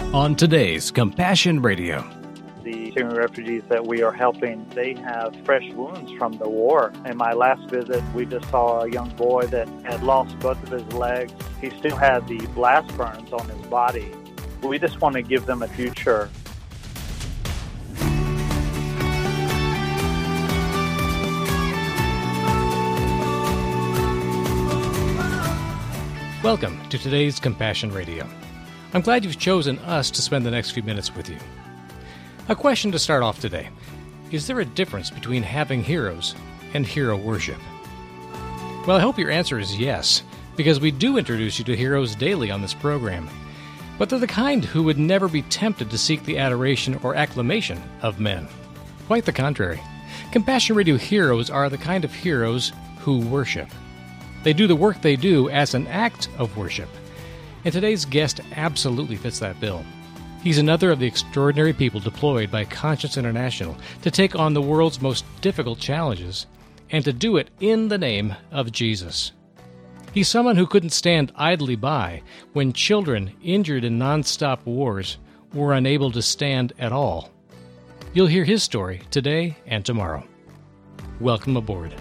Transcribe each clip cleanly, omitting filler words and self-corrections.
On today's Compassion Radio. The Syrian refugees that we are helping, they have fresh wounds from the war. In my last visit, we just saw a young boy that had lost both of his legs. He still had the blast burns on his body. We just want to give them a future. Welcome to today's Compassion Radio. I'm glad you've chosen us to spend the next few minutes with you. A question to start off today. Is there a difference between having heroes and hero worship? Well, I hope your answer is yes, because we do introduce you to heroes daily on this program. But they're the kind who would never be tempted to seek the adoration or acclamation of men. Quite the contrary. Compassion Radio heroes are the kind of heroes who worship. They do the work they do as an act of worship. And today's guest absolutely fits that bill. He's another of the extraordinary people deployed by Conscience International to take on the world's most difficult challenges, and to do it in the name of Jesus. He's someone who couldn't stand idly by when children injured in non-stop wars were unable to stand at all. You'll hear his story today and tomorrow. Welcome aboard.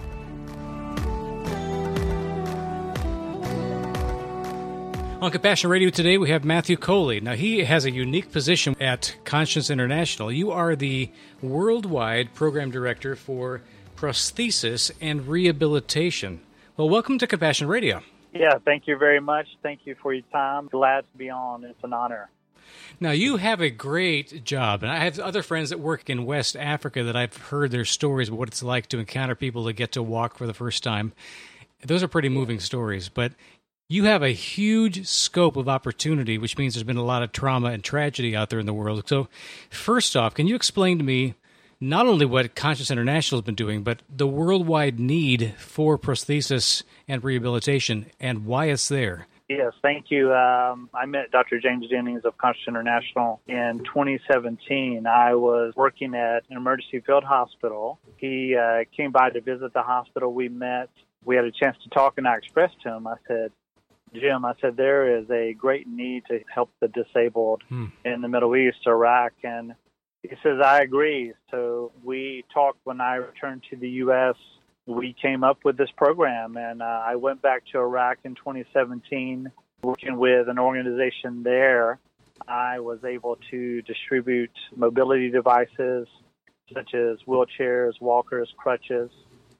On Compassion Radio today, we have Matthew Coley. Now, he has a unique position at Conscience International. You are the worldwide program director for prosthesis and rehabilitation. Well, welcome to Compassion Radio. Yeah, thank you very much. Thank you for your time. Glad to be on. It's an honor. Now, you have a great job, and I have other friends that work in West Africa that I've heard their stories of what it's like to encounter people that get to walk for the first time. Those are pretty moving stories, but you have a huge scope of opportunity, which means there's been a lot of trauma and tragedy out there in the world. So first off, can you explain to me not only what Conscience International has been doing, but the worldwide need for prosthesis and rehabilitation and why it's there? Yes, thank you. I met Dr. James Jennings of Conscience International in 2017. I was working at an emergency field hospital. He came by to visit the hospital. We met. We had a chance to talk, and I expressed to him, I said, Jim, I said, there is a great need to help the disabled in the Middle East, Iraq. And he says, I agree. So we talked when I returned to the U.S. We came up with this program, and I went back to Iraq in 2017, working with an organization there. I was able to distribute mobility devices such as wheelchairs, walkers, crutches,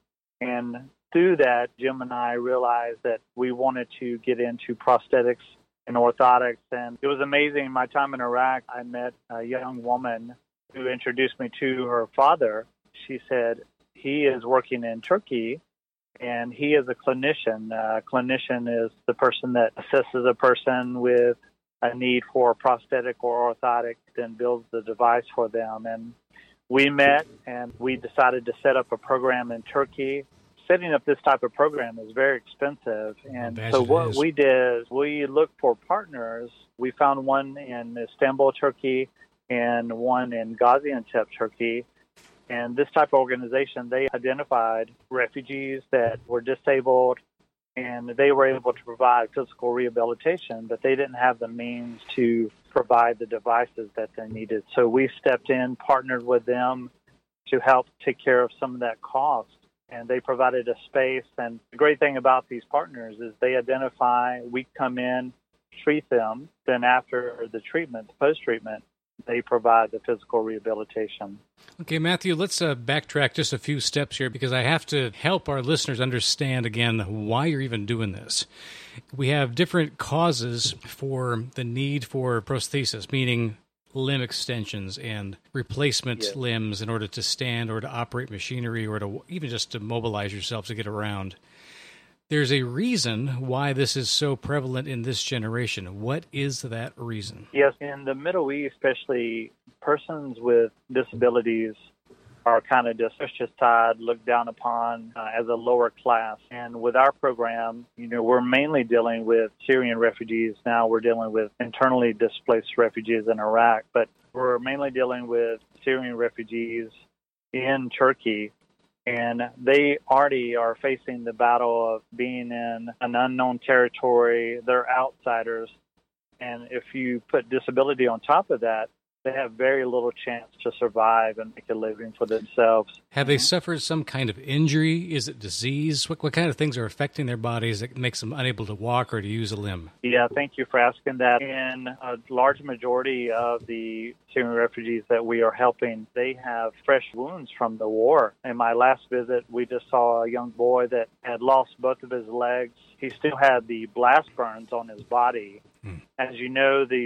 and through that, Jim and I realized that we wanted to get into prosthetics and orthotics, and it was amazing. My time in Iraq, I met a young woman who introduced me to her father. She said he is working in Turkey, and he is a clinician. A clinician is the person that assesses a person with a need for a prosthetic or orthotic, then builds the device for them. And we met, and we decided to set up a program in Turkey. Setting up this type of program is very expensive. And so what we did is we looked for partners. We found one in Istanbul, Turkey, and one in Gaziantep, Turkey. And this type of organization, they identified refugees that were disabled, and they were able to provide physical rehabilitation, but they didn't have the means to provide the devices that they needed. So we stepped in, partnered with them to help take care of some of that cost. And they provided a space. And the great thing about these partners is they identify, we come in, treat them, then after the treatment, post-treatment, they provide the physical rehabilitation. Okay, Matthew, let's backtrack just a few steps here, because I have to help our listeners understand, again, why you're even doing this. We have different causes for the need for prosthesis, meaning limb extensions and replacement limbs in order to stand or to operate machinery or to even just to mobilize yourself to get around. There's a reason why this is so prevalent in this generation. What is that reason? Yes, in the Middle East, especially, persons with disabilities are kind of just ostracized, looked down upon as a lower class. And with our program, we're mainly dealing with Syrian refugees. Now we're dealing with internally displaced refugees in Iraq, but we're mainly dealing with Syrian refugees in Turkey. And they already are facing the battle of being in an unknown territory. They're outsiders. And if you put disability on top of that, they have very little chance to survive and make a living for themselves. Have they suffered some kind of injury? Is it disease? What kind of things are affecting their bodies that makes them unable to walk or to use a limb? Yeah, thank you for asking that. In a large majority of the Syrian refugees that we are helping, they have fresh wounds from the war. In my last visit, we just saw a young boy that had lost both of his legs. He still had the blast burns on his body. As you know, the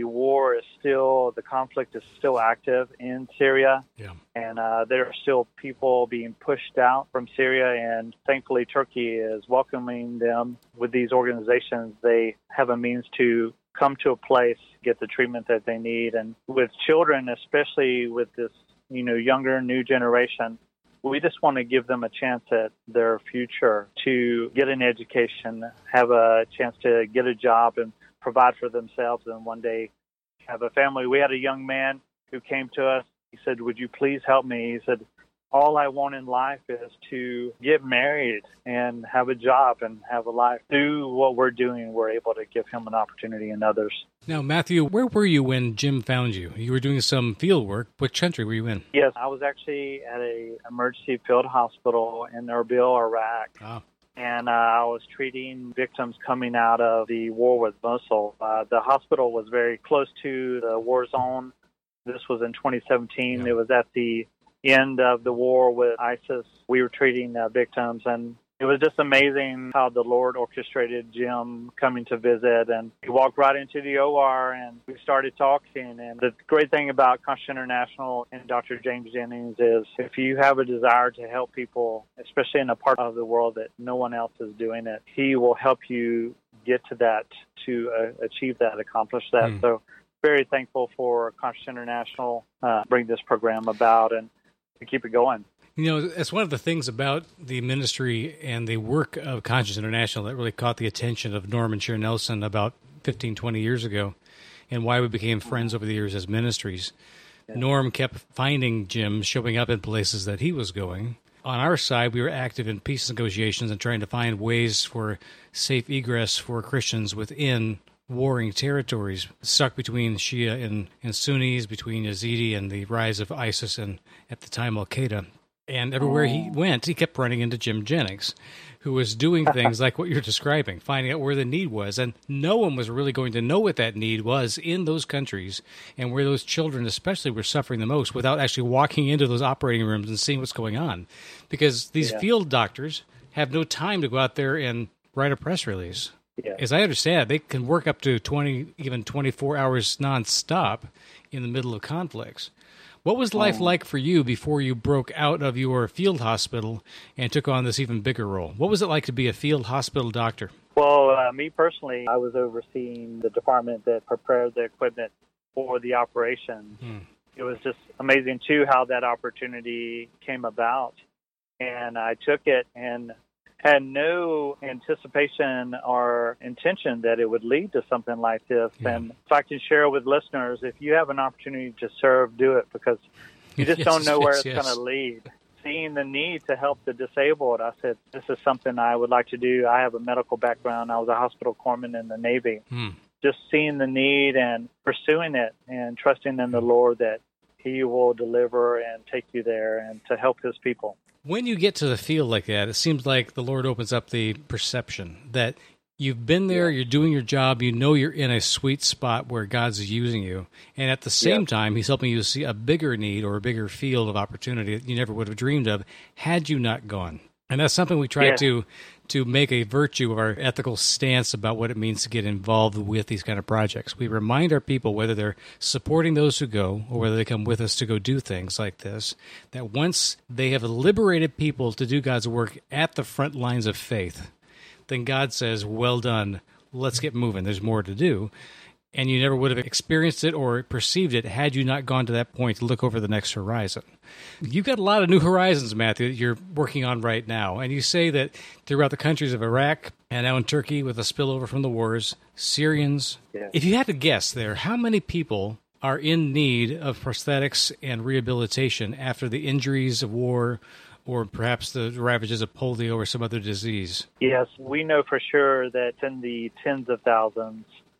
conflict is still active in Syria. Yeah. And there are still people being pushed out from Syria, and thankfully Turkey is welcoming them. With these organizations, they have a means to come to a place, get the treatment that they need. And with children, especially with this, younger new generation, we just want to give them a chance at their future to get an education, have a chance to get a job and provide for themselves, and one day have a family. We had a young man who came to us. He said, "Would you please help me?" He said, "All I want in life is to get married and have a job and have a life." Through what we're doing, we're able to give him an opportunity and others. Now, Matthew, where were you when Jim found you? You were doing some field work. What country were you in? Yes, I was actually at an emergency field hospital in Erbil, Iraq. Oh. And I was treating victims coming out of the war with Mosul. The hospital was very close to the war zone. This was in 2017. Yeah. It was at the end of the war with ISIS. We were treating victims, and it was just amazing how the Lord orchestrated Jim coming to visit. And he walked right into the OR, and we started talking. And the great thing about Conscience International and Dr. James Jennings is if you have a desire to help people, especially in a part of the world that no one else is doing it, he will help you get to that, to achieve that, accomplish that. So very thankful for Conscience International bring this program about and to keep it going. It's one of the things about the ministry and the work of Conscience International that really caught the attention of Norm and Cher Nelson about 15, 20 years ago, and why we became friends over the years as ministries. Yeah. Norm kept finding Jim showing up in places that he was going. On our side, we were active in peace negotiations and trying to find ways for safe egress for Christians within warring territories, stuck between Shia and Sunnis, between Yazidi and the rise of ISIS and, at the time, Al-Qaeda. And everywhere he went, he kept running into Jim Jennings, who was doing things like what you're describing, finding out where the need was. And no one was really going to know what that need was in those countries and where those children especially were suffering the most without actually walking into those operating rooms and seeing what's going on. Because these field doctors have no time to go out there and write a press release. Yeah. As I understand it, they can work up to 20, even 24 hours nonstop in the middle of conflicts. What was life like for you before you broke out of your field hospital and took on this even bigger role? What was it like to be a field hospital doctor? Well, me personally, I was overseeing the department that prepared the equipment for the operation. It was just amazing, too, how that opportunity came about. And I took it and had no anticipation or intention that it would lead to something like this. Yeah. And if I can share with listeners, if you have an opportunity to serve, do it, because you just don't know where it's going to lead. Seeing the need to help the disabled, I said, this is something I would like to do. I have a medical background. I was a hospital corpsman in the Navy. Just seeing the need and pursuing it and trusting in the Lord that He will deliver and take you there and to help His people. When you get to the field like that, it seems like the Lord opens up the perception that you've been there, you're doing your job, you know you're in a sweet spot where God's using you, and at the same time, He's helping you to see a bigger need or a bigger field of opportunity that you never would have dreamed of had you not gone. And that's something we try to make a virtue of our ethical stance about what it means to get involved with these kind of projects. We remind our people, whether they're supporting those who go or whether they come with us to go do things like this, that once they have liberated people to do God's work at the front lines of faith, then God says, well done, let's get moving, there's more to do. And you never would have experienced it or perceived it had you not gone to that point to look over the next horizon. You've got a lot of new horizons, Matthew, that you're working on right now. And you say that throughout the countries of Iraq and now in Turkey with a spillover from the wars, Syrians. Yeah. If you had to guess there, how many people are in need of prosthetics and rehabilitation after the injuries of war or perhaps the ravages of polio or some other disease? Yes, we know for sure that in the tens of thousands.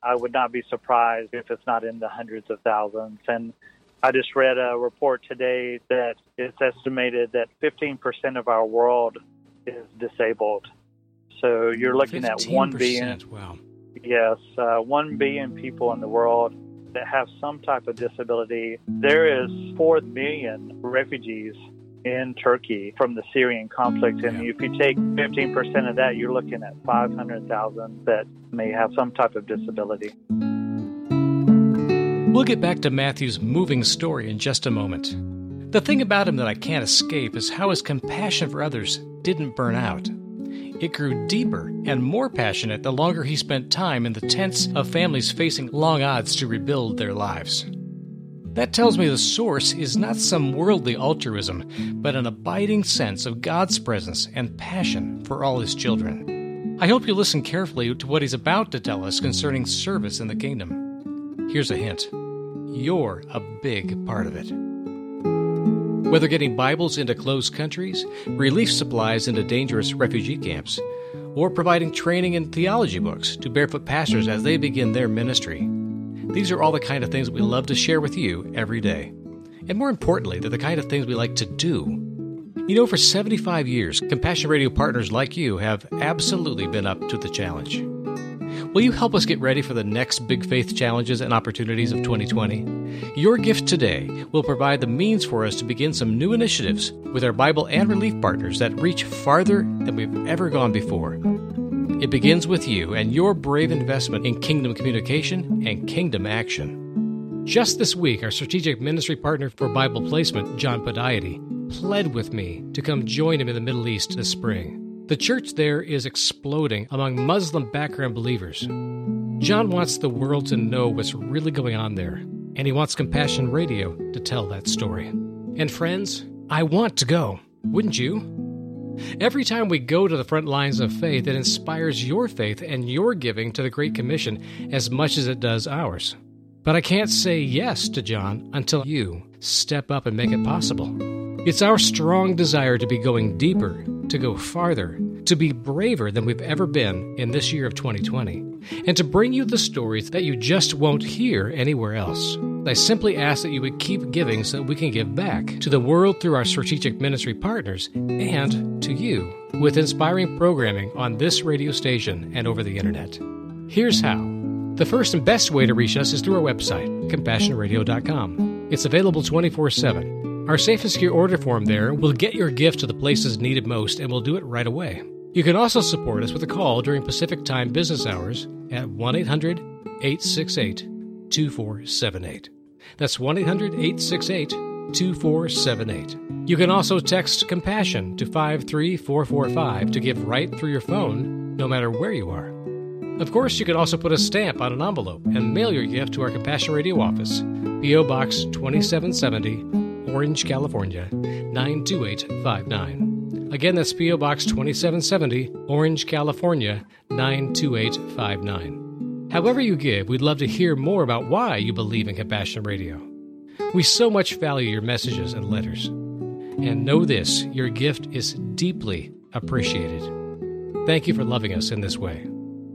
I would not be surprised if it's not in the hundreds of thousands. And I just read a report today that it's estimated that 15% of our world is disabled. So you're looking at 1 billion. Wow. Yes, 1 billion people in the world that have some type of disability. There is 4 million refugees in Turkey from the Syrian conflict. And if you take 15% of that, you're looking at 500,000 that may have some type of disability. We'll get back to Matthew's moving story in just a moment. The thing about him that I can't escape is how his compassion for others didn't burn out. It grew deeper and more passionate the longer he spent time in the tents of families facing long odds to rebuild their lives. That tells me the source is not some worldly altruism, but an abiding sense of God's presence and passion for all His children. I hope you listen carefully to what he's about to tell us concerning service in the kingdom. Here's a hint. You're a big part of it. Whether getting Bibles into closed countries, relief supplies into dangerous refugee camps, or providing training in theology books to barefoot pastors as they begin their ministry, these are all the kind of things that we love to share with you every day. And more importantly, they're the kind of things we like to do. You know, for 75 years, Compassion Radio partners like you have absolutely been up to the challenge. Will you help us get ready for the next big faith challenges and opportunities of 2020? Your gift today will provide the means for us to begin some new initiatives with our Bible and relief partners that reach farther than we've ever gone before. It begins with you and your brave investment in kingdom communication and kingdom action. Just this week, our strategic ministry partner for Bible placement, John Podiety, pled with me to come join him in the Middle East this spring. The church there is exploding among Muslim background believers. John wants the world to know what's really going on there, and he wants Compassion Radio to tell that story. And friends, I want to go. Wouldn't you? Every time we go to the front lines of faith, it inspires your faith and your giving to the Great Commission as much as it does ours. But I can't say yes to John until you step up and make it possible. It's our strong desire to be going deeper, to go farther, to be braver than we've ever been in this year of 2020, and to bring you the stories that you just won't hear anywhere else. I simply ask that you would keep giving so that we can give back to the world through our strategic ministry partners and to you with inspiring programming on this radio station and over the internet. Here's how. The first and best way to reach us is through our website, CompassionRadio.com. It's available 24/7. Our Safe and Secure order form there will get your gift to the places needed most, and we'll do it right away. You can also support us with a call during Pacific Time business hours at 1-800-868-2478. That's 1-800-868-2478. You can also text Compassion to 53445 to give right through your phone, no matter where you are. Of course, you can also put a stamp on an envelope and mail your gift to our Compassion Radio office, P.O. Box 2770, Orange, California, 92859. Again, that's P.O. Box 2770, Orange, California, 92859. However you give, we'd love to hear more about why you believe in Compassion Radio. We so much value your messages and letters. And know this, your gift is deeply appreciated. Thank you for loving us in this way.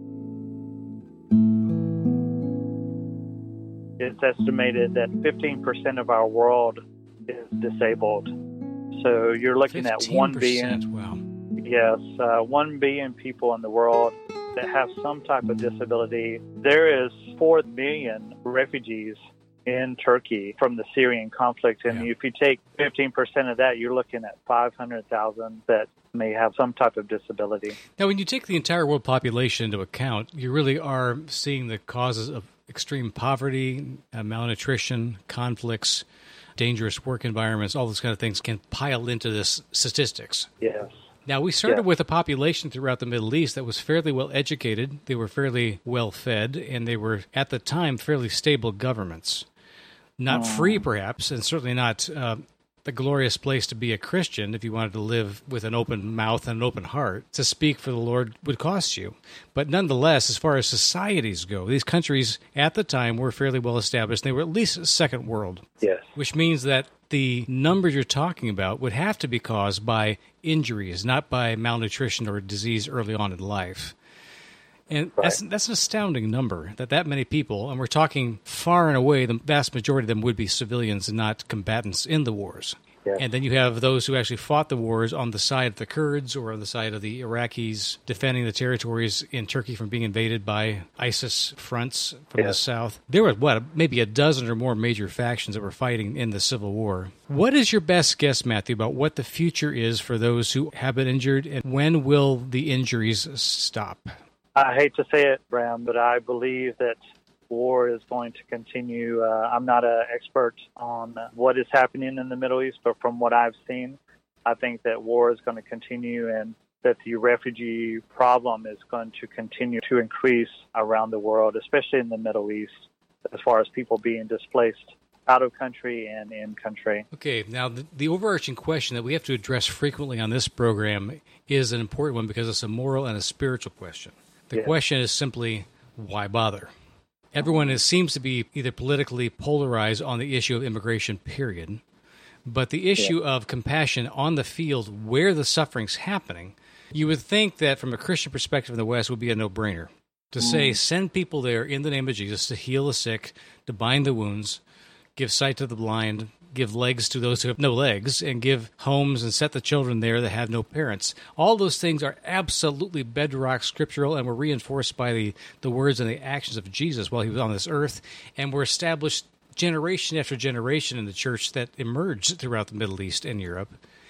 It's estimated that 15% of our world is disabled. So you're looking at 1 billion. Wow. Yes, 1 billion people in the world that have some type of disability. There is 4 million refugees in Turkey from the Syrian conflict. And if you take 15% of that, you're looking at 500,000 that may have some type of disability. Now, when you take the entire world population into account, you really are seeing the causes of extreme poverty, malnutrition, conflicts, dangerous work environments, all those kind of things can pile into this statistics. Yes. Now, we started with a population throughout the Middle East that was fairly well educated, they were fairly well fed, and they were, at the time, fairly stable governments. Not free, perhaps, and certainly not the glorious place to be a Christian if you wanted to live with an open mouth and an open heart. To speak for the Lord would cost you. But nonetheless, as far as societies go, these countries at the time were fairly well established. They were at least second world. Yes. Which means that the numbers you're talking about would have to be caused by injuries, not by malnutrition or disease early on in life. And that's an astounding number, that many people, and we're talking far and away, the vast majority of them would be civilians and not combatants in the wars. Yes. And then you have those who actually fought the wars on the side of the Kurds or on the side of the Iraqis, defending the territories in Turkey from being invaded by ISIS fronts from the south. There were, maybe a dozen or more major factions that were fighting in the Civil War. What is your best guess, Matthew, about what the future is for those who have been injured, and when will the injuries stop? I hate to say it, Bram, but I believe that war is going to continue. I'm not an expert on what is happening in the Middle East, but from what I've seen, I think that war is going to continue and that the refugee problem is going to continue to increase around the world, especially in the Middle East, as far as people being displaced out of country and in country. Okay, now the overarching question that we have to address frequently on this program is an important one because it's a moral and a spiritual question. The question is simply, why bother? Everyone seems to be either politically polarized on the issue of immigration, period. But the issue of compassion on the field where the suffering's happening, you would think that from a Christian perspective in the West would be a no-brainer. To say, send people there in the name of Jesus to heal the sick, to bind the wounds, give sight to the blind, give legs to those who have no legs, and give homes and set the children there that have no parents. All those things are absolutely bedrock scriptural and were reinforced by the words and the actions of Jesus while he was on this earth, and were established generation after generation in the church that emerged throughout the Middle East and Europe.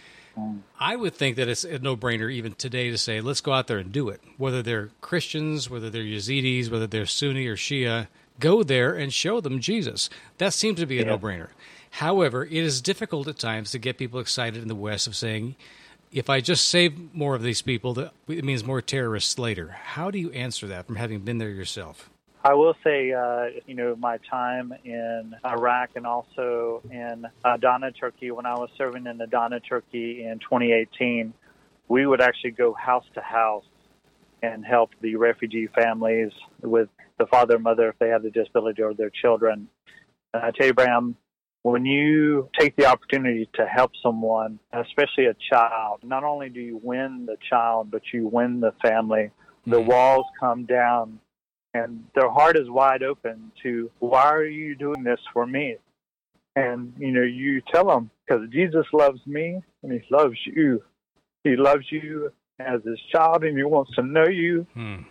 I would think that it's a no-brainer even today to say, let's go out there and do it. Whether they're Christians, whether they're Yazidis, whether they're Sunni or Shia, go there and show them Jesus. That seems to be a no-brainer. However, it is difficult at times to get people excited in the West of saying, if I just save more of these people, it means more terrorists later. How do you answer that from having been there yourself? I will say, my time in Iraq and also in Adana, Turkey, when I was serving in Adana, Turkey in 2018, we would actually go house to house and help the refugee families with the father and mother if they had a disability or their children. And I tell you, Bram, when you take the opportunity to help someone, especially a child, not only do you win the child, but you win the family. The walls come down, and their heart is wide open to, why are you doing this for me? And, you tell them, because Jesus loves me, and he loves you. He loves you as his child, and he wants to know you.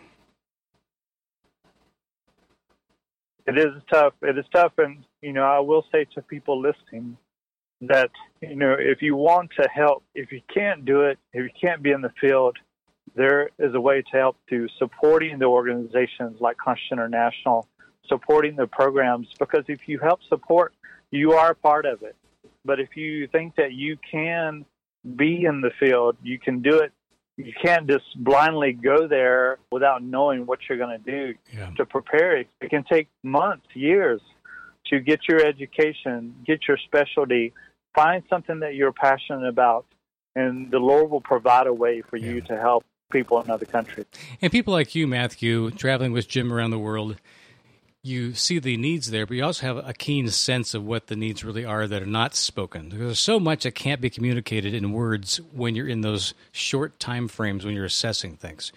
It is tough. It is tough, and, I will say to people listening that, if you want to help, if you can't do it, if you can't be in the field, there is a way to help through supporting the organizations like Conscience International, supporting the programs, because if you help support, you are a part of it. But if you think that you can be in the field, you can do it. You can't just blindly go there without knowing what you're going to do to prepare it. It can take months, years to get your education, get your specialty, find something that you're passionate about, and the Lord will provide a way for you to help people in other countries. And people like you, Matthew, traveling with Jim around the world, you see the needs there, but you also have a keen sense of what the needs really are that are not spoken. There's so much that can't be communicated in words when you're in those short time frames when you're assessing things.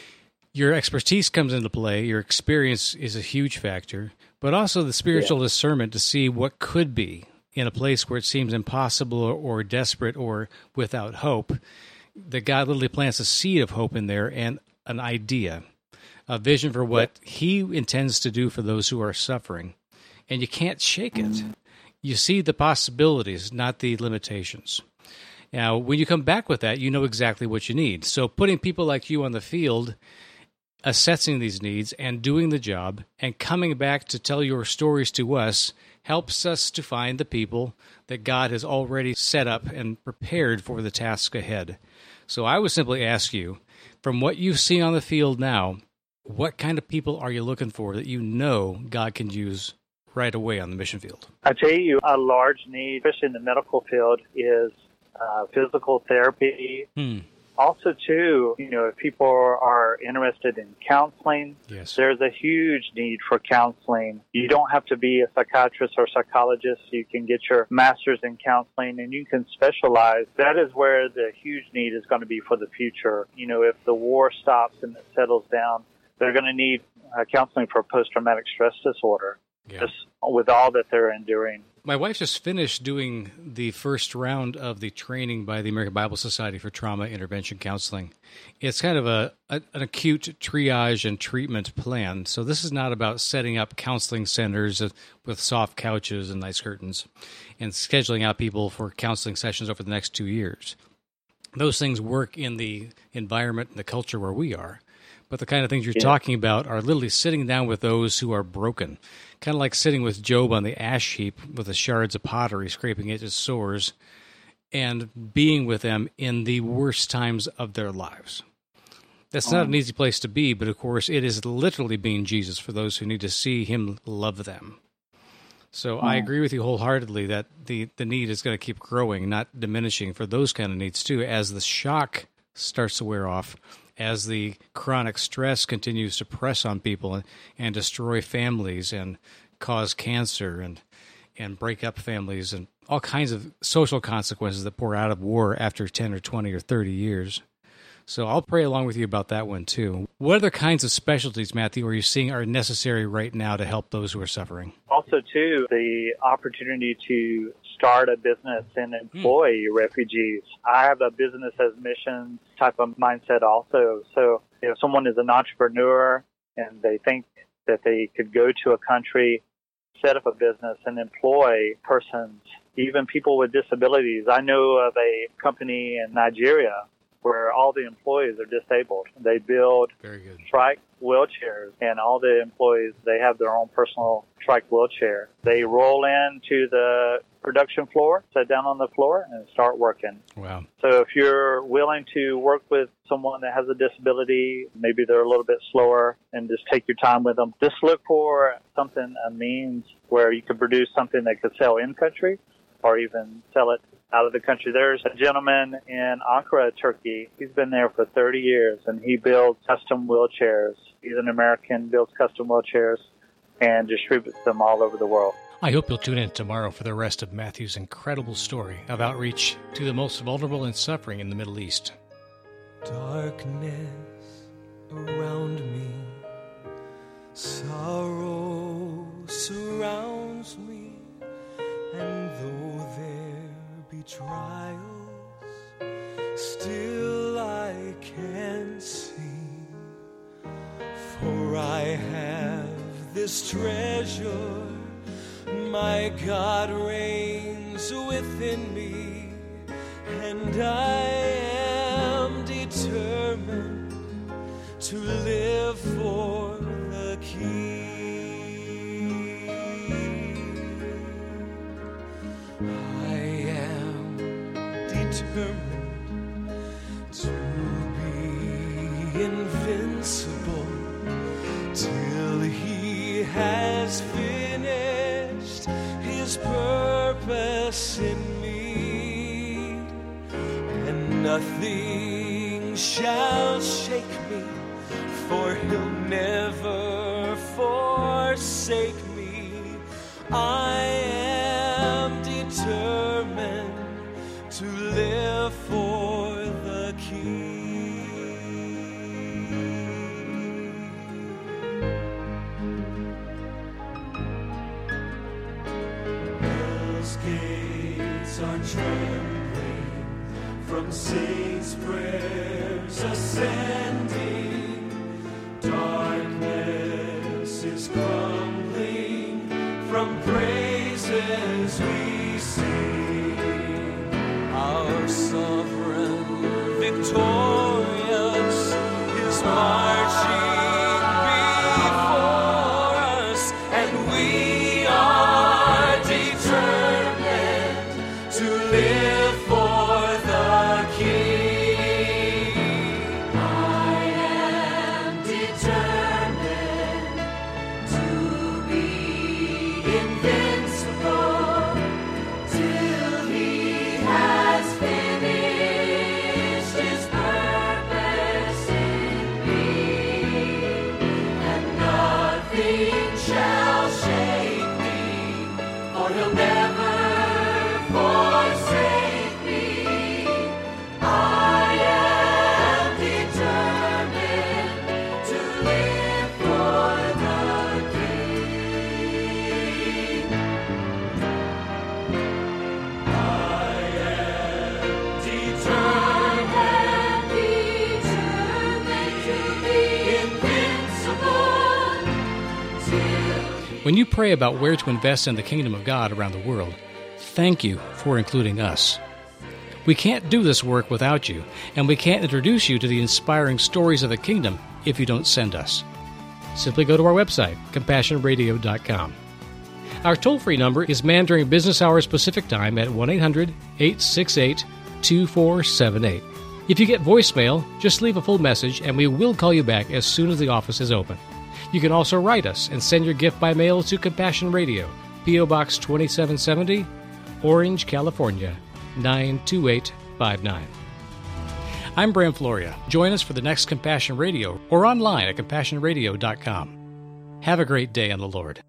Your expertise comes into play. Your experience is a huge factor, but also the spiritual discernment to see what could be in a place where it seems impossible or desperate or without hope, that God literally plants a seed of hope in there and an idea, a vision for what he intends to do for those who are suffering. And you can't shake it. You see the possibilities, not the limitations. Now, when you come back with that, you know exactly what you need. So putting people like you on the field, assessing these needs and doing the job and coming back to tell your stories to us helps us to find the people that God has already set up and prepared for the task ahead. So I would simply ask you, from what you see on the field now, what kind of people are you looking for that you know God can use right away on the mission field? I tell you, a large need, especially in the medical field, is physical therapy. Also, too, if people are interested in counseling, there's a huge need for counseling. You don't have to be a psychiatrist or psychologist. You can get your master's in counseling, and you can specialize. That is where the huge need is going to be for the future. If the war stops and it settles down, they're going to need counseling for post-traumatic stress disorder, Yeah. just with all that they're enduring. My wife just finished doing the first round of the training by the American Bible Society for Trauma Intervention Counseling. It's kind of an acute triage and treatment plan. So this is not about setting up counseling centers with soft couches and nice curtains and scheduling out people for counseling sessions over the next 2 years. Those things work in the environment and the culture where we are. But the kind of things you're talking about are literally sitting down with those who are broken, kind of like sitting with Job on the ash heap with the shards of pottery scraping at his sores and being with them in the worst times of their lives. That's not an easy place to be, but of course it is literally being Jesus for those who need to see him love them. So I agree with you wholeheartedly that the need is going to keep growing, not diminishing for those kind of needs too, as the shock starts to wear off, as the chronic stress continues to press on people and destroy families and cause cancer and break up families and all kinds of social consequences that pour out of war after 10 or 20 or 30 years. So I'll pray along with you about that one too. What other kinds of specialties, Matthew, are you seeing are necessary right now to help those who are suffering? Also, too, the opportunity to start a business and employ refugees. I have a business as mission type of mindset also. So if someone is an entrepreneur and they think that they could go to a country, set up a business and employ persons, even people with disabilities. I know of a company in Nigeria where all the employees are disabled. They build trike wheelchairs, and all the employees, they have their own personal trike wheelchair. They roll into the production floor, sit down on the floor, and start working. Wow. So if you're willing to work with someone that has a disability, maybe they're a little bit slower, and just take your time with them, just look for something, a means where you could produce something that could sell in country or even sell it out of the country. There's a gentleman in Ankara, Turkey. He's been there for 30 years, and he builds custom wheelchairs. He's an American, builds custom wheelchairs, and distributes them all over the world. I hope you'll tune in tomorrow for the rest of Matthew's incredible story of outreach to the most vulnerable and suffering in the Middle East. Darkness around me, sorrow surrounds me, and though there be trials, still I can see, for I have this treasure, my God reigns within me, and I am determined to live for the King. I am determined to be invincible till He has finished His purpose in me, and nothing shall shake me, for He'll never forsake me. I am determined to live for the King. Hell's gates are trembling from saints' prayers ascending. Darkness is crumbling from praises we sing. Our sovereign victorious is marching before us, and we are determined to live for the King. I am determined to be invincible till He has finished His purpose in me, and nothing shall shake me, for He'll never forsake me. I am determined to live When you pray about where to invest in the kingdom of God around the world, thank you for including us. We can't do this work without you, and we can't introduce you to the inspiring stories of the kingdom if you don't send us. Simply go to our website, CompassionRadio.com. Our toll-free number is manned during business hours Pacific Time at 1-800-868-2478. If you get voicemail, just leave a full message and we will call you back as soon as the office is open. You can also write us and send your gift by mail to Compassion Radio, P.O. Box 2770, Orange, California, 92859. I'm Bram Floria. Join us for the next Compassion Radio or online at CompassionRadio.com. Have a great day in the Lord.